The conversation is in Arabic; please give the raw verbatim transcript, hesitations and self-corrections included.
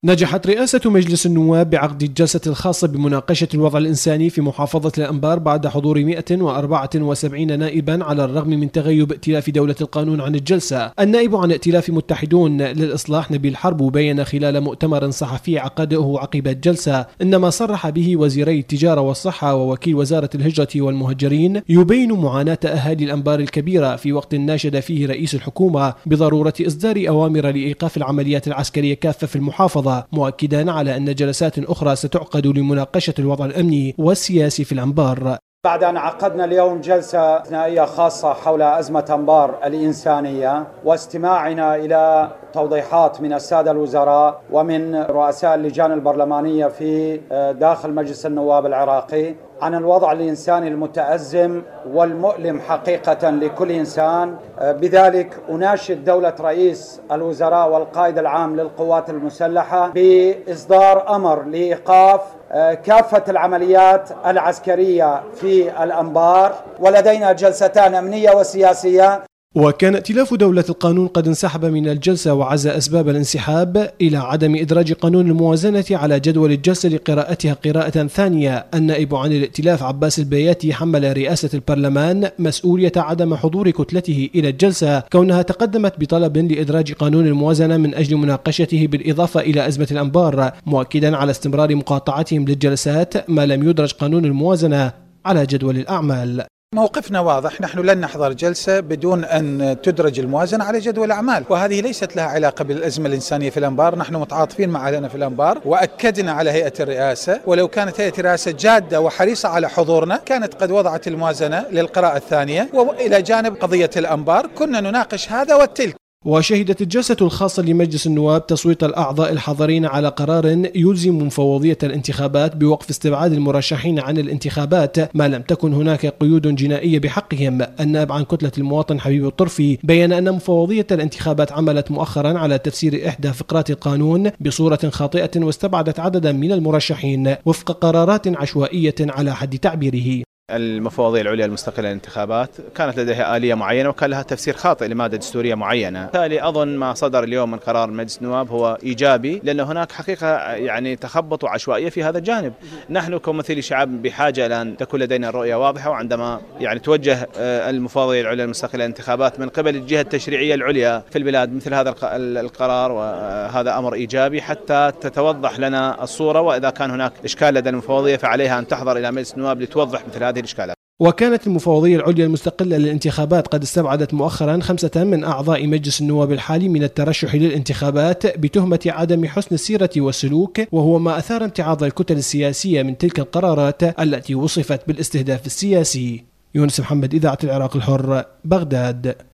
نجحت رئاسة مجلس النواب بعقد الجلسة الخاصة بمناقشة الوضع الإنساني في محافظة الأنبار بعد حضور مئة وأربعة وسبعين نائبا على الرغم من تغيب ائتلاف دولة القانون عن الجلسة. النائب عن ائتلاف متحدون للإصلاح نبيل حرب بين خلال مؤتمر صحفي عقده عقب الجلسة إن ما صرح به وزيري التجارة والصحة ووكيل وزارة الهجرة والمهجرين يبين معاناة أهالي الأنبار الكبيرة في وقت ناشد فيه رئيس الحكومة بضرورة إصدار أوامر لإيقاف العمليات العسكرية كافة في المحافظة، مؤكدا على أن جلسات أخرى ستعقد لمناقشة الوضع الأمني والسياسي في الأنبار. بعد أن عقدنا اليوم جلسة ثنائية خاصة حول أزمة أنبار الإنسانية واستماعنا إلى توضيحات من السادة الوزراء ومن رؤساء اللجان البرلمانية في داخل مجلس النواب العراقي عن الوضع الإنساني المتأزم والمؤلم حقيقة لكل إنسان، بذلك أناشد دولة رئيس الوزراء والقائد العام للقوات المسلحة بإصدار أمر لإيقاف كافة العمليات العسكرية في الأنبار، ولدينا جلستان أمنية وسياسية. وكان ائتلاف دولة القانون قد انسحب من الجلسة وعزى أسباب الانسحاب إلى عدم إدراج قانون الموازنة على جدول الجلسة لقراءتها قراءة ثانية. النائب عن الائتلاف عباس البياتي حمل رئاسة البرلمان مسؤولية عدم حضور كتلته إلى الجلسة كونها تقدمت بطلب لإدراج قانون الموازنة من أجل مناقشته بالإضافة إلى أزمة الأنبار، مؤكدا على استمرار مقاطعتهم للجلسات ما لم يدرج قانون الموازنة على جدول الأعمال. موقفنا واضح، نحن لن نحضر جلسة بدون أن تدرج الموازنة على جدول الأعمال، وهذه ليست لها علاقة بالأزمة الإنسانية في الأنبار. نحن متعاطفين مع أهلنا في الأنبار وأكدنا على هيئة الرئاسة، ولو كانت هيئة الرئاسة جادة وحريصة على حضورنا كانت قد وضعت الموازنة للقراءة الثانية، وإلى جانب قضية الأنبار كنا نناقش هذا والتلك. وشهدت الجلسة الخاصة لمجلس النواب تصويت الأعضاء الحاضرين على قرار يلزم مفوضية الانتخابات بوقف استبعاد المرشحين عن الانتخابات ما لم تكن هناك قيود جنائية بحقهم. النائب عن كتلة المواطن حبيب الطرفي بين أن مفوضية الانتخابات عملت مؤخرا على تفسير إحدى فقرات القانون بصورة خاطئة واستبعدت عددا من المرشحين وفق قرارات عشوائية على حد تعبيره. المفوضية العليا المستقلة للانتخابات كانت لديها آلية معينة وكان لها تفسير خاطئ لمادة دستورية معينة، بالتالي أظن ما صدر اليوم من قرار مجلس النواب هو إيجابي، لأن هناك حقيقة يعني تخبط وعشوائية في هذا الجانب. نحن كممثلي شعب بحاجة إلى أن تكون لدينا الرؤية واضحة، وعندما يعني توجه المفوضية العليا المستقلة للانتخابات من قبل الجهة التشريعية العليا في البلاد مثل هذا القرار، وهذا أمر إيجابي حتى تتوضح لنا الصورة، وإذا كان هناك إشكال لدى المفوضية فعليها أن تحضر إلى مجلس النواب لتوضح مثل هذه الإشكالات. وكانت المفوضية العليا المستقلة للانتخابات قد استبعدت مؤخرا خمسة من أعضاء مجلس النواب الحالي من الترشح للانتخابات بتهمة عدم حسن السيرة والسلوك، وهو ما أثار امتعاض الكتل السياسية من تلك القرارات التي وصفت بالاستهداف السياسي. يونس محمد، إذاعة العراق الحر، بغداد.